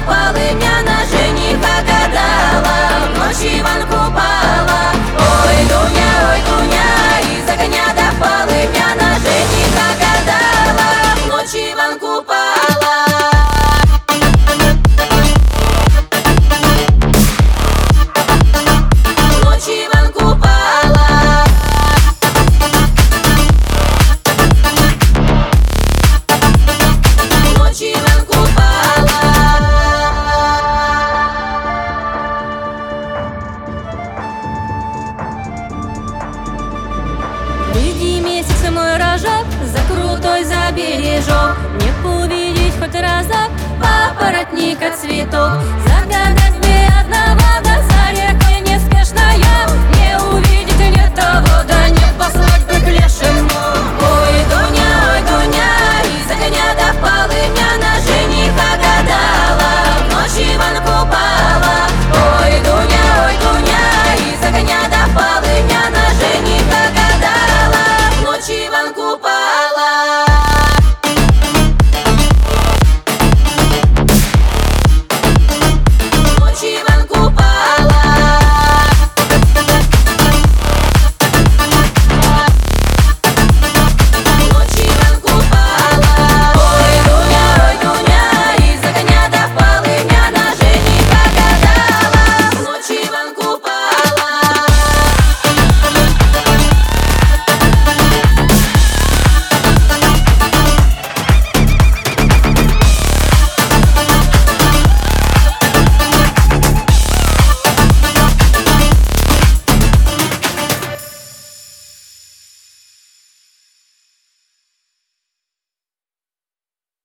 полымя жениха гадала, в ночь Иван купала. Ой, Дуня, из огня до полымя жениха гадала, в ночь Иван купала. В ночь Иван купала. В ночь Иван купала. Иди, месяц мой рожок, за крутой за бережок, мне увидеть хоть разок папоротника цветок.